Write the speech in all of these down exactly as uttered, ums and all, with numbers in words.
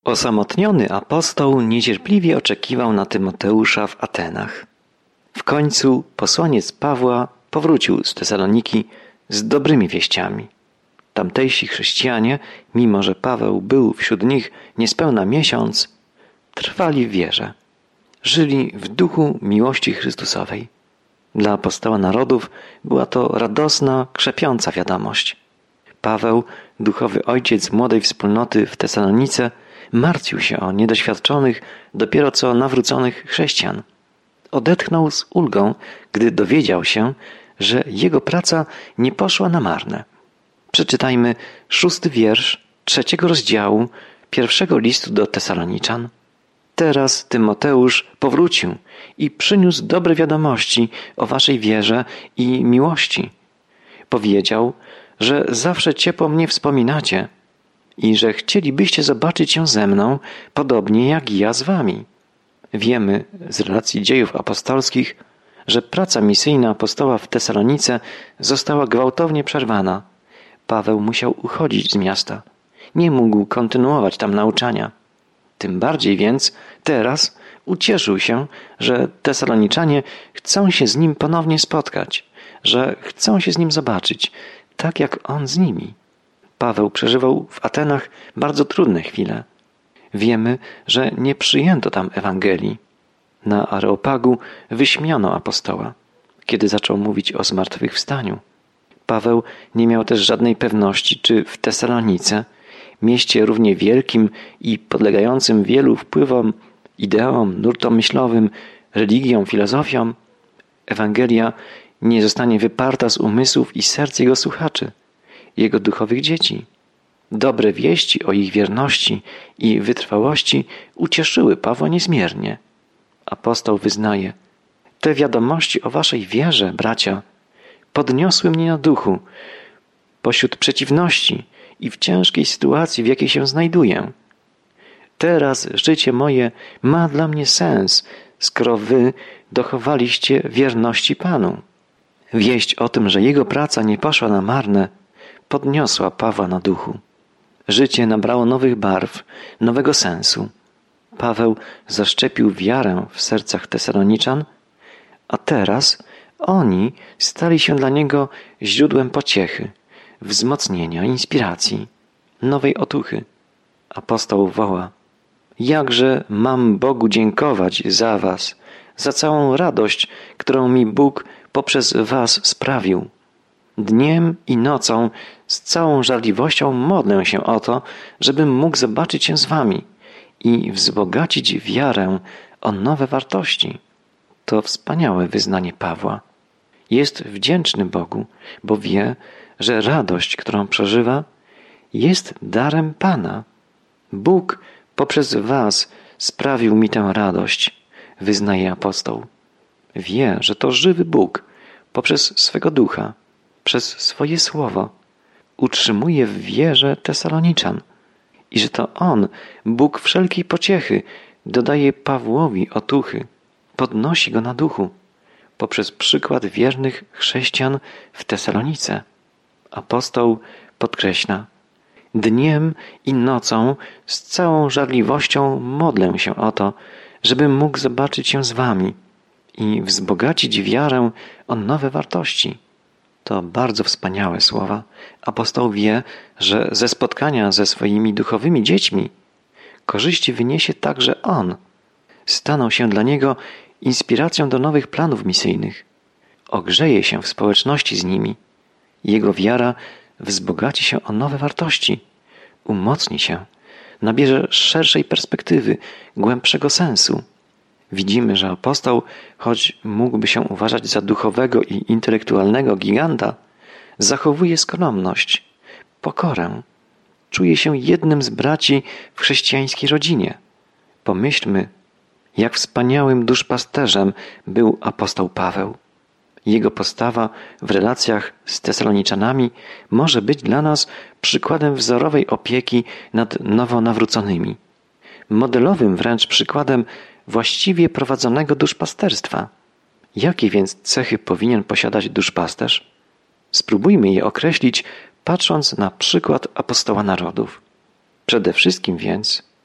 Osamotniony apostoł niecierpliwie oczekiwał na Tymoteusza w Atenach. W końcu posłaniec Pawła powrócił z Tesaloniki z dobrymi wieściami. Tamtejsi chrześcijanie, mimo że Paweł był wśród nich niespełna miesiąc, trwali w wierze. Żyli w duchu miłości Chrystusowej. Dla apostoła narodów była to radosna, krzepiąca wiadomość. Paweł, duchowy ojciec młodej wspólnoty w Tesalonice, martwił się o niedoświadczonych, dopiero co nawróconych chrześcijan. Odetchnął z ulgą, gdy dowiedział się, że jego praca nie poszła na marne. Przeczytajmy szósty wiersz trzeciego rozdziału pierwszego listu do Tesaloniczan. Teraz Tymoteusz powrócił i przyniósł dobre wiadomości o waszej wierze i miłości. Powiedział, że zawsze ciepło mnie wspominacie i że chcielibyście zobaczyć się ze mną, podobnie jak i ja z wami. Wiemy z relacji dziejów apostolskich, że praca misyjna apostoła w Tesalonice została gwałtownie przerwana. Paweł musiał uchodzić z miasta. Nie mógł kontynuować tam nauczania. Tym bardziej więc teraz ucieszył się, że Tesaloniczanie chcą się z nim ponownie spotkać, że chcą się z nim zobaczyć, tak jak on z nimi. Paweł przeżywał w Atenach bardzo trudne chwile. Wiemy, że nie przyjęto tam Ewangelii. Na Areopagu wyśmiano apostoła, kiedy zaczął mówić o zmartwychwstaniu. Paweł nie miał też żadnej pewności, czy w Tesalonice, mieście równie wielkim i podlegającym wielu wpływom, ideom, nurtom myślowym, religiom, filozofiom, Ewangelia nie zostanie wyparta z umysłów i serc jego słuchaczy, jego duchowych dzieci. Dobre wieści o ich wierności i wytrwałości ucieszyły Pawła niezmiernie. Apostoł wyznaje: te wiadomości o waszej wierze, bracia, podniosły mnie na duchu pośród przeciwności i w ciężkiej sytuacji, w jakiej się znajduję. Teraz życie moje ma dla mnie sens, skoro wy dochowaliście wierności Panu. Wieść o tym, że jego praca nie poszła na marne, podniosła Pawła na duchu. Życie nabrało nowych barw, nowego sensu. Paweł zaszczepił wiarę w sercach Tesaloniczan, a teraz oni stali się dla niego źródłem pociechy, wzmocnienia, inspiracji, nowej otuchy. Apostoł woła: jakże mam Bogu dziękować za was, za całą radość, którą mi Bóg poprzez was sprawił. Dniem i nocą z całą żarliwością modlę się o to, żebym mógł zobaczyć się z wami i wzbogacić wiarę o nowe wartości. To wspaniałe wyznanie Pawła. Jest wdzięczny Bogu, bo wie, że radość, którą przeżywa, jest darem Pana. Bóg poprzez was sprawił mi tę radość, wyznaje apostoł. Wie, że to żywy Bóg poprzez swego ducha, przez swoje słowo utrzymuje w wierze Tesaloniczan i że to On, Bóg wszelkiej pociechy, dodaje Pawłowi otuchy, podnosi go na duchu poprzez przykład wiernych chrześcijan w Tesalonice. Apostoł podkreśla: dniem i nocą z całą żarliwością modlę się o to, żebym mógł zobaczyć się z wami i wzbogacić wiarę o nowe wartości. To bardzo wspaniałe słowa. Apostoł wie, że ze spotkania ze swoimi duchowymi dziećmi korzyści wyniesie także on. Staną się dla niego inspiracją do nowych planów misyjnych. Ogrzeje się w społeczności z nimi. Jego wiara wzbogaci się o nowe wartości, umocni się, nabierze szerszej perspektywy, głębszego sensu. Widzimy, że apostoł, choć mógłby się uważać za duchowego i intelektualnego giganta, zachowuje skromność, pokorę. Czuje się jednym z braci w chrześcijańskiej rodzinie. Pomyślmy, jak wspaniałym duszpasterzem był apostoł Paweł. Jego postawa w relacjach z Tesaloniczanami może być dla nas przykładem wzorowej opieki nad nowonawróconymi. Modelowym wręcz przykładem właściwie prowadzonego duszpasterstwa. Jakie więc cechy powinien posiadać duszpasterz? Spróbujmy je określić, patrząc na przykład apostoła narodów. Przede wszystkim więc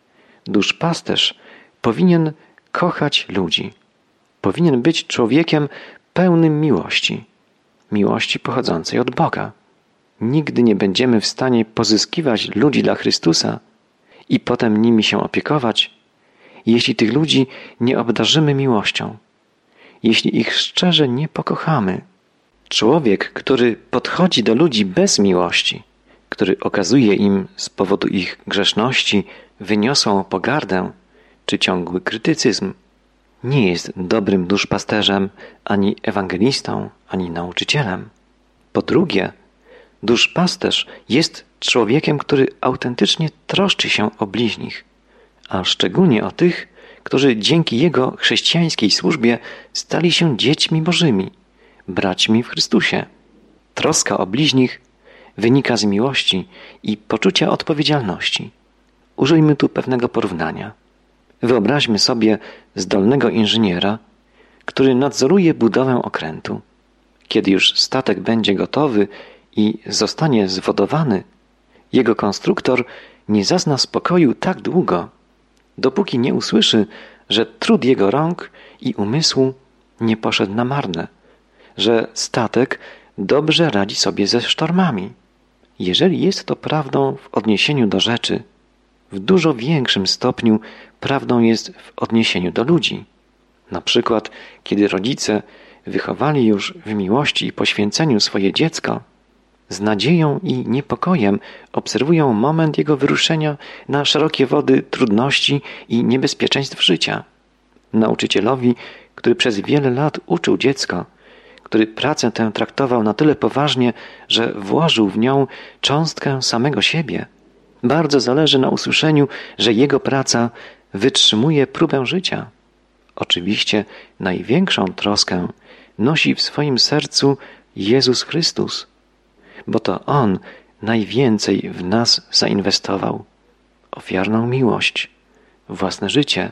Duszpasterz powinien kochać ludzi. Powinien być człowiekiem pełnym miłości. Miłości pochodzącej od Boga. Nigdy nie będziemy w stanie pozyskiwać ludzi dla Chrystusa i potem nimi się opiekować, jeśli tych ludzi nie obdarzymy miłością, jeśli ich szczerze nie pokochamy. Człowiek, który podchodzi do ludzi bez miłości, który okazuje im z powodu ich grzeszności wyniosłą pogardę czy ciągły krytycyzm, nie jest dobrym duszpasterzem, ani ewangelistą, ani nauczycielem. Po drugie, duszpasterz jest człowiekiem, który autentycznie troszczy się o bliźnich, a szczególnie o tych, którzy dzięki jego chrześcijańskiej służbie stali się dziećmi Bożymi, braćmi w Chrystusie. Troska o bliźnich wynika z miłości i poczucia odpowiedzialności. Użyjmy tu pewnego porównania. Wyobraźmy sobie zdolnego inżyniera, który nadzoruje budowę okrętu. Kiedy już statek będzie gotowy i zostanie zwodowany, jego konstruktor nie zazna spokoju tak długo, dopóki nie usłyszy, że trud jego rąk i umysłu nie poszedł na marne, że statek dobrze radzi sobie ze sztormami. Jeżeli jest to prawdą w odniesieniu do rzeczy, w dużo większym stopniu prawdą jest w odniesieniu do ludzi. Na przykład, kiedy rodzice wychowali już w miłości i poświęceniu swoje dziecko, z nadzieją i niepokojem obserwują moment jego wyruszenia na szerokie wody trudności i niebezpieczeństw życia. Nauczycielowi, który przez wiele lat uczył dziecko, który pracę tę traktował na tyle poważnie, że włożył w nią cząstkę samego siebie, bardzo zależy na usłyszeniu, że jego praca wytrzymuje próbę życia. Oczywiście największą troskę nosi w swoim sercu Jezus Chrystus, bo to On najwięcej w nas zainwestował. Ofiarną miłość, własne życie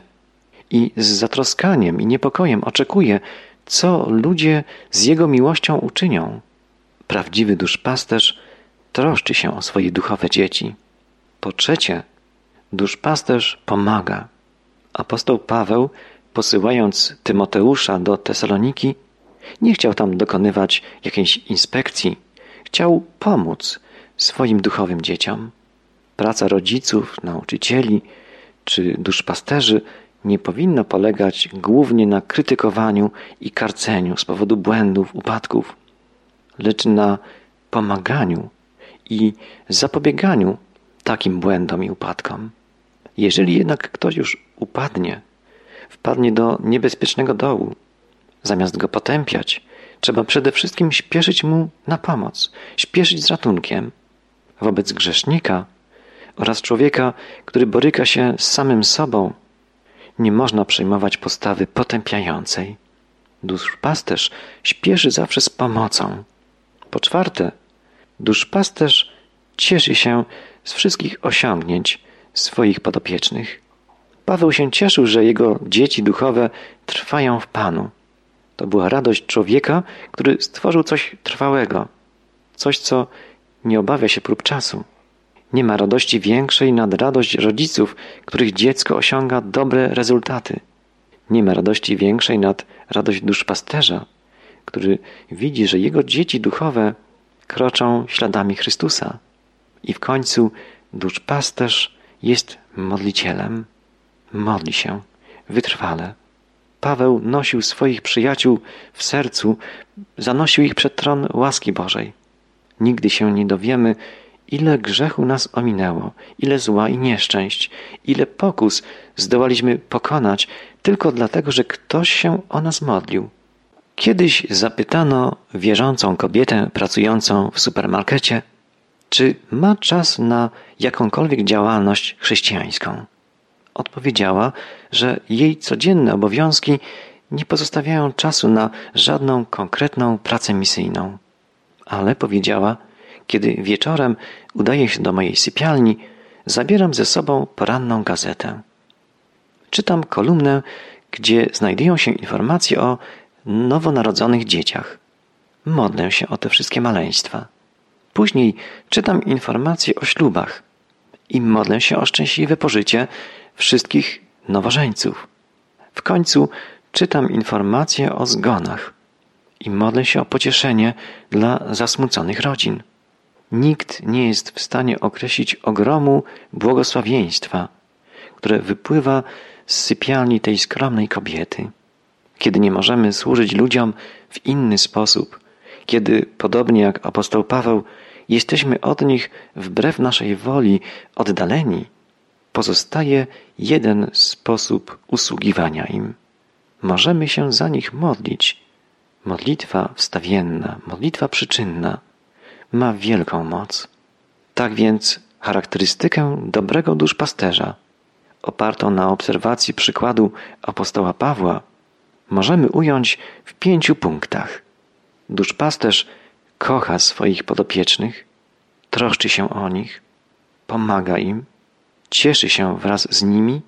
i z zatroskaniem i niepokojem oczekuje, co ludzie z Jego miłością uczynią. Prawdziwy duszpasterz troszczy się o swoje duchowe dzieci. Po trzecie, duszpasterz pomaga. Apostoł Paweł, posyłając Tymoteusza do Tesaloniki, nie chciał tam dokonywać jakiejś inspekcji. Chciał pomóc swoim duchowym dzieciom. Praca rodziców, nauczycieli czy duszpasterzy nie powinna polegać głównie na krytykowaniu i karceniu z powodu błędów, upadków, lecz na pomaganiu i zapobieganiu takim błędom i upadkom. Jeżeli jednak ktoś już upadnie, wpadnie do niebezpiecznego dołu, zamiast go potępiać, trzeba przede wszystkim śpieszyć mu na pomoc, śpieszyć z ratunkiem. Wobec grzesznika oraz człowieka, który boryka się z samym sobą, nie można przyjmować postawy potępiającej. Duszpasterz śpieszy zawsze z pomocą. Po czwarte, duszpasterz cieszy się z wszystkich osiągnięć swoich podopiecznych. Paweł się cieszył, że jego dzieci duchowe trwają w Panu. To była radość człowieka, który stworzył coś trwałego, coś, co nie obawia się prób czasu. Nie ma radości większej nad radość rodziców, których dziecko osiąga dobre rezultaty. Nie ma radości większej nad radość duszpasterza, który widzi, że jego dzieci duchowe kroczą śladami Chrystusa. I w końcu duszpasterz jest modlicielem. Modli się wytrwale. Paweł nosił swoich przyjaciół w sercu, zanosił ich przed tron łaski Bożej. Nigdy się nie dowiemy, ile grzechu nas ominęło, ile zła i nieszczęść, ile pokus zdołaliśmy pokonać tylko dlatego, że ktoś się o nas modlił. Kiedyś zapytano wierzącą kobietę pracującą w supermarkecie, czy ma czas na jakąkolwiek działalność chrześcijańską. Odpowiedziała, że jej codzienne obowiązki nie pozostawiają czasu na żadną konkretną pracę misyjną. Ale powiedziała, kiedy wieczorem udaję się do mojej sypialni, zabieram ze sobą poranną gazetę. Czytam kolumnę, gdzie znajdują się informacje o nowonarodzonych dzieciach. Modlę się o te wszystkie maleństwa. Później czytam informacje o ślubach i modlę się o szczęśliwe pożycie wszystkich nowożeńców. W końcu czytam informacje o zgonach i modlę się o pocieszenie dla zasmuconych rodzin. Nikt nie jest w stanie określić ogromu błogosławieństwa, które wypływa z sypialni tej skromnej kobiety. Kiedy nie możemy służyć ludziom w inny sposób, kiedy, podobnie jak apostoł Paweł, jesteśmy od nich wbrew naszej woli oddaleni, pozostaje jeden sposób usługiwania im. Możemy się za nich modlić. Modlitwa wstawienna, modlitwa przyczynna ma wielką moc. Tak więc charakterystykę dobrego duszpasterza, opartą na obserwacji przykładu apostoła Pawła, możemy ująć w pięciu punktach. Duszpasterz kocha swoich podopiecznych, troszczy się o nich, pomaga im, cieszy się wraz z nimi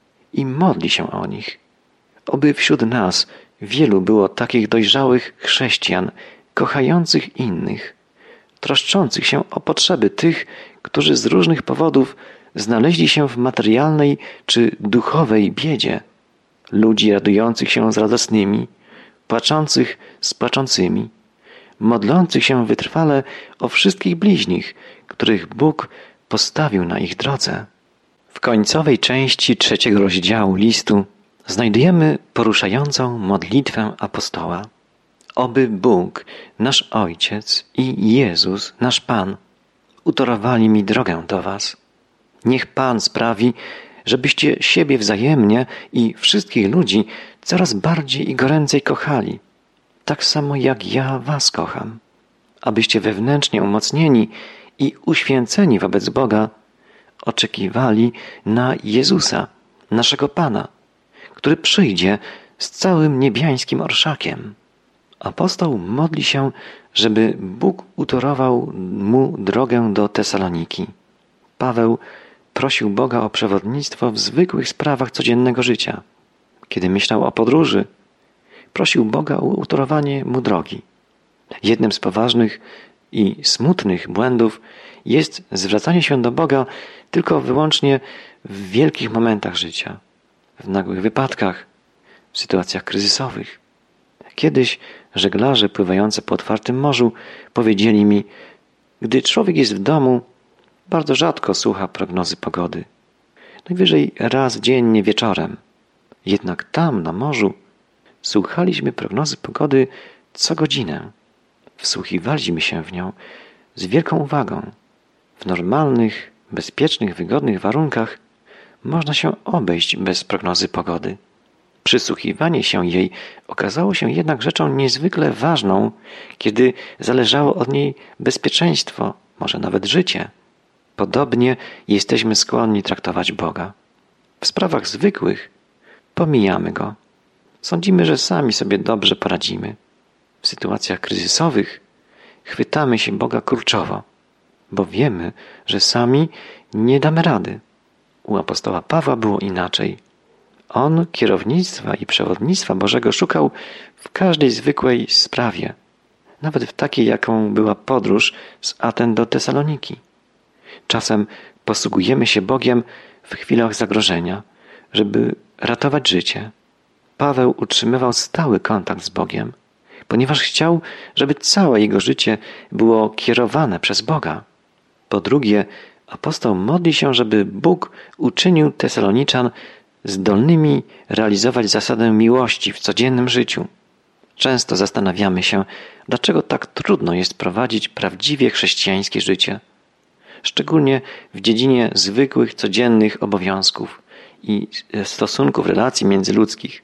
i modli się o nich. Oby wśród nas wielu było takich dojrzałych chrześcijan, kochających innych, troszczących się o potrzeby tych, którzy z różnych powodów znaleźli się w materialnej czy duchowej biedzie, ludzi radujących się z radosnymi, płaczących z płaczącymi, modlących się wytrwale o wszystkich bliźnich, których Bóg postawił na ich drodze. W końcowej części trzeciego rozdziału listu znajdujemy poruszającą modlitwę apostoła. Oby Bóg, nasz Ojciec i Jezus, nasz Pan, utorowali mi drogę do was. Niech Pan sprawi, żebyście siebie wzajemnie i wszystkich ludzi coraz bardziej i goręcej kochali, tak samo jak ja was kocham, abyście wewnętrznie umocnieni i uświęceni wobec Boga oczekiwali na Jezusa, naszego Pana, który przyjdzie z całym niebiańskim orszakiem. Apostoł modli się, żeby Bóg utorował mu drogę do Tesaloniki. Paweł prosił Boga o przewodnictwo w zwykłych sprawach codziennego życia. Kiedy myślał o podróży, prosił Boga o utorowanie mu drogi. Jednym z poważnych i smutnych błędów jest zwracanie się do Boga tylko wyłącznie w wielkich momentach życia, w nagłych wypadkach, w sytuacjach kryzysowych. Kiedyś żeglarze pływający po otwartym morzu powiedzieli mi, gdy człowiek jest w domu, bardzo rzadko słucha prognozy pogody. Najwyżej raz dziennie wieczorem. Jednak tam, na morzu, słuchaliśmy prognozy pogody co godzinę. Wsłuchiwaliśmy się w nią z wielką uwagą. W normalnych, bezpiecznych, wygodnych warunkach można się obejść bez prognozy pogody. Przysłuchiwanie się jej okazało się jednak rzeczą niezwykle ważną, kiedy zależało od niej bezpieczeństwo, może nawet życie. Podobnie jesteśmy skłonni traktować Boga. W sprawach zwykłych pomijamy Go. Sądzimy, że sami sobie dobrze poradzimy. W sytuacjach kryzysowych chwytamy się Boga kurczowo, bo wiemy, że sami nie damy rady. U apostoła Pawła było inaczej. On kierownictwa i przewodnictwa Bożego szukał w każdej zwykłej sprawie, nawet w takiej, jaką była podróż z Aten do Tesaloniki. Czasem posługujemy się Bogiem w chwilach zagrożenia, żeby ratować życie. Paweł utrzymywał stały kontakt z Bogiem, ponieważ chciał, żeby całe jego życie było kierowane przez Boga. Po drugie, apostoł modli się, żeby Bóg uczynił Tesaloniczan zdolnymi realizować zasadę miłości w codziennym życiu. Często zastanawiamy się, dlaczego tak trudno jest prowadzić prawdziwie chrześcijańskie życie, szczególnie w dziedzinie zwykłych, codziennych obowiązków i stosunków relacji międzyludzkich.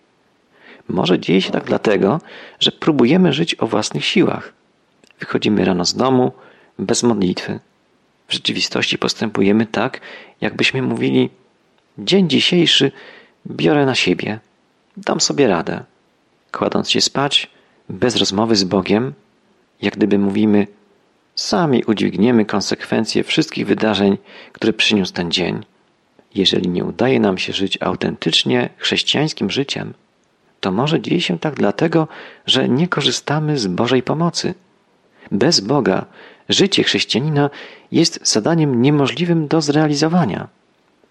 Może dzieje się tak dlatego, że próbujemy żyć o własnych siłach. Wychodzimy rano z domu bez modlitwy. W rzeczywistości postępujemy tak, jakbyśmy mówili: dzień dzisiejszy biorę na siebie, dam sobie radę. Kładąc się spać, bez rozmowy z Bogiem, jak gdyby mówimy: sami udźwigniemy konsekwencje wszystkich wydarzeń, które przyniósł ten dzień. Jeżeli nie udaje nam się żyć autentycznie chrześcijańskim życiem, to może dzieje się tak dlatego, że nie korzystamy z Bożej pomocy. Bez Boga życie chrześcijanina jest zadaniem niemożliwym do zrealizowania.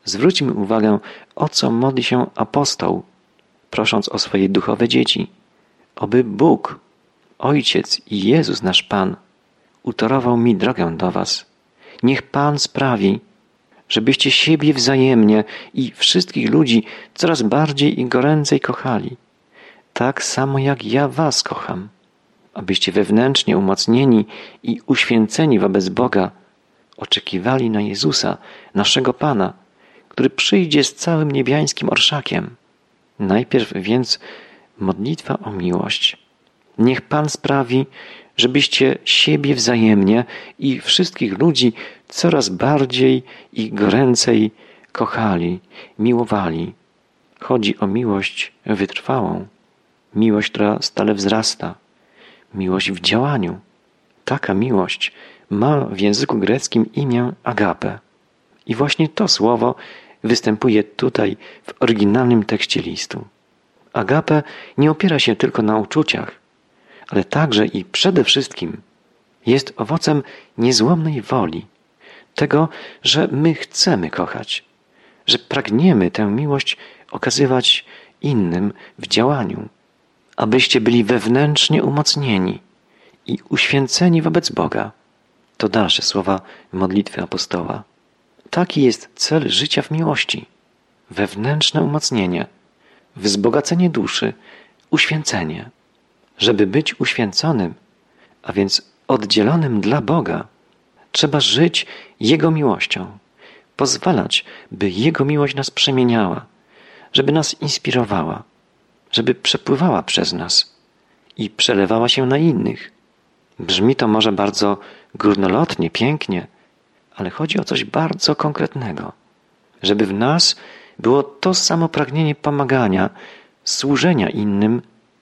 Zwróćmy uwagę, o co modli się apostoł, prosząc o swoje duchowe dzieci. Oby Bóg, Ojciec i Jezus nasz Pan utorował mi drogę do was. Niech Pan sprawi, żebyście siebie wzajemnie i wszystkich ludzi coraz bardziej i goręcej kochali, tak samo jak ja was kocham, abyście wewnętrznie umocnieni i uświęceni wobec Boga oczekiwali na Jezusa, naszego Pana, który przyjdzie z całym niebiańskim orszakiem. Najpierw więc modlitwa o miłość. Niech Pan sprawi, żebyście siebie wzajemnie i wszystkich ludzi coraz bardziej i goręcej kochali, miłowali. Chodzi o miłość wytrwałą, miłość, która stale wzrasta, miłość w działaniu. Taka miłość ma w języku greckim imię agape. I właśnie to słowo występuje tutaj w oryginalnym tekście listu. Agape nie opiera się tylko na uczuciach, ale także i przede wszystkim jest owocem niezłomnej woli, tego, że my chcemy kochać, że pragniemy tę miłość okazywać innym w działaniu, abyście byli wewnętrznie umocnieni i uświęceni wobec Boga. To dalsze słowa modlitwy apostoła. Taki jest cel życia w miłości. Wewnętrzne umocnienie, wzbogacenie duszy, uświęcenie. Żeby być uświęconym, a więc oddzielonym dla Boga, trzeba żyć Jego miłością, pozwalać, by Jego miłość nas przemieniała, żeby nas inspirowała, żeby przepływała przez nas i przelewała się na innych. Brzmi to może bardzo górnolotnie, pięknie, ale chodzi o coś bardzo konkretnego, żeby w nas było to samo pragnienie pomagania, służenia innym,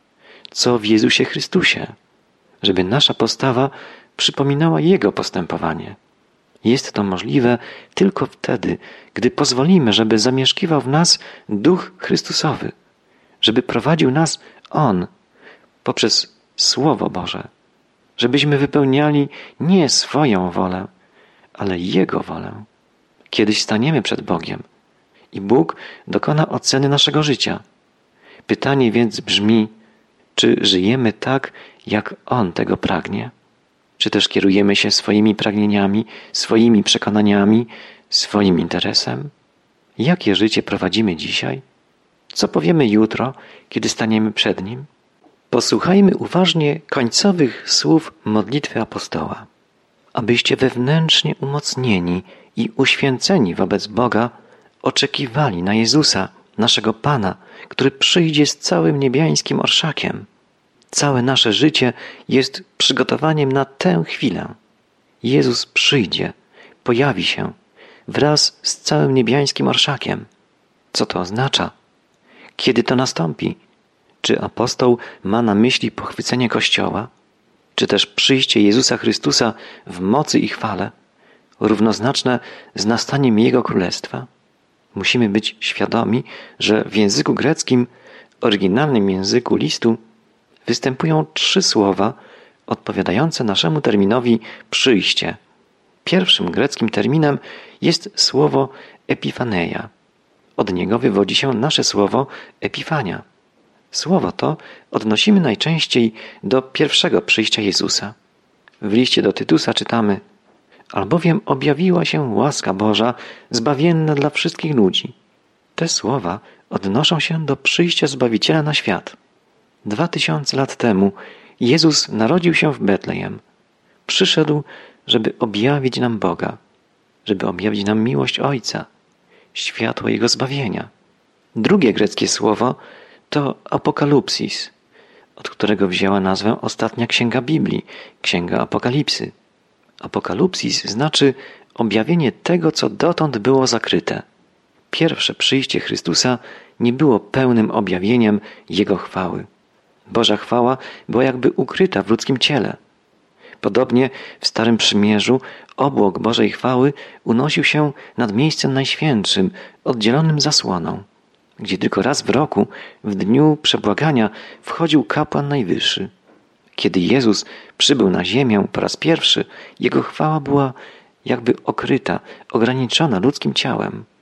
co w Jezusie Chrystusie, żeby nasza postawa przypominała Jego postępowanie. Jest to możliwe tylko wtedy, gdy pozwolimy, żeby zamieszkiwał w nas Duch Chrystusowy, żeby prowadził nas On poprzez Słowo Boże, żebyśmy wypełniali nie swoją wolę, ale Jego wolę. Kiedyś staniemy przed Bogiem i Bóg dokona oceny naszego życia. Pytanie więc brzmi, czy żyjemy tak, jak On tego pragnie? Czy też kierujemy się swoimi pragnieniami, swoimi przekonaniami, swoim interesem? Jakie życie prowadzimy dzisiaj? Co powiemy jutro, kiedy staniemy przed Nim? Posłuchajmy uważnie końcowych słów modlitwy apostoła. Abyście wewnętrznie umocnieni i uświęceni wobec Boga oczekiwali na Jezusa, naszego Pana, który przyjdzie z całym niebiańskim orszakiem. Całe nasze życie jest przygotowaniem na tę chwilę. Jezus przyjdzie, pojawi się wraz z całym niebiańskim orszakiem. Co to oznacza? Kiedy to nastąpi? Czy apostoł ma na myśli pochwycenie Kościoła? Czy też przyjście Jezusa Chrystusa w mocy i chwale, równoznaczne z nastaniem Jego Królestwa? Musimy być świadomi, że w języku greckim, oryginalnym języku listu, występują trzy słowa odpowiadające naszemu terminowi przyjście. Pierwszym greckim terminem jest słowo epifaneia. Od niego wywodzi się nasze słowo epifania. Słowo to odnosimy najczęściej do pierwszego przyjścia Jezusa. W liście do Tytusa czytamy: albowiem objawiła się łaska Boża zbawienna dla wszystkich ludzi. Te słowa odnoszą się do przyjścia Zbawiciela na świat. Dwa tysiące lat temu Jezus narodził się w Betlejem. Przyszedł, żeby objawić nam Boga, żeby objawić nam miłość Ojca, światło Jego zbawienia. Drugie greckie słowo to apokalupsis, od którego wzięła nazwę ostatnia księga Biblii, księga Apokalipsy. Apokalupsis znaczy objawienie tego, co dotąd było zakryte. Pierwsze przyjście Chrystusa nie było pełnym objawieniem Jego chwały. Boża chwała była jakby ukryta w ludzkim ciele. Podobnie w Starym Przymierzu obłok Bożej chwały unosił się nad miejscem najświętszym, oddzielonym zasłoną, gdzie tylko raz w roku, w dniu przebłagania, wchodził kapłan najwyższy. Kiedy Jezus przybył na ziemię po raz pierwszy, Jego chwała była jakby okryta, ograniczona ludzkim ciałem.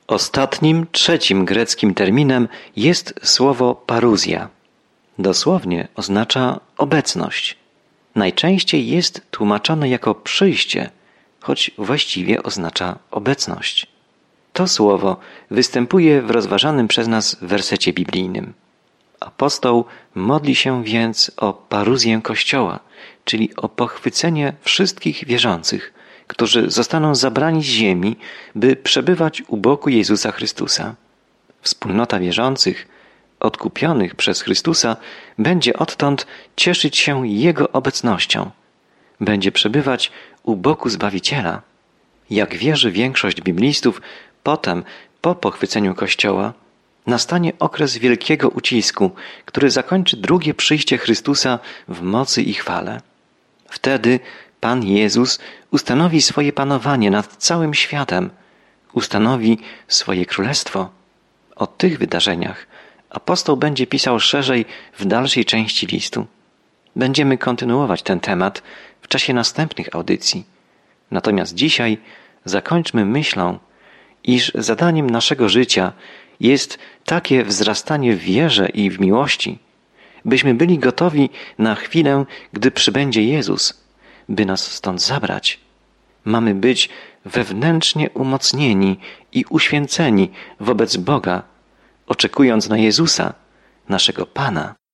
Ostatnim, trzecim greckim terminem jest słowo paruzja. Dosłownie oznacza obecność. Najczęściej jest tłumaczone jako przyjście, choć właściwie oznacza obecność. To słowo występuje w rozważanym przez nas wersecie biblijnym. Apostoł modli się więc o paruzję Kościoła, czyli o pochwycenie wszystkich wierzących, którzy zostaną zabrani z ziemi, by przebywać u boku Jezusa Chrystusa. Wspólnota wierzących, odkupionych przez Chrystusa, będzie odtąd cieszyć się Jego obecnością. Będzie przebywać u boku Zbawiciela. Jak wierzy większość biblistów, potem, po pochwyceniu Kościoła, nastanie okres wielkiego ucisku, który zakończy drugie przyjście Chrystusa w mocy i chwale. Wtedy Pan Jezus ustanowi swoje panowanie nad całym światem, ustanowi swoje królestwo. O tych wydarzeniach apostoł będzie pisał szerzej w dalszej części listu. Będziemy kontynuować ten temat w czasie następnych audycji. Natomiast dzisiaj zakończmy myślą, iż zadaniem naszego życia jest takie wzrastanie w wierze i w miłości, byśmy byli gotowi na chwilę, gdy przybędzie Jezus, by nas stąd zabrać. Mamy być wewnętrznie umocnieni i uświęceni wobec Boga, oczekując na Jezusa, naszego Pana.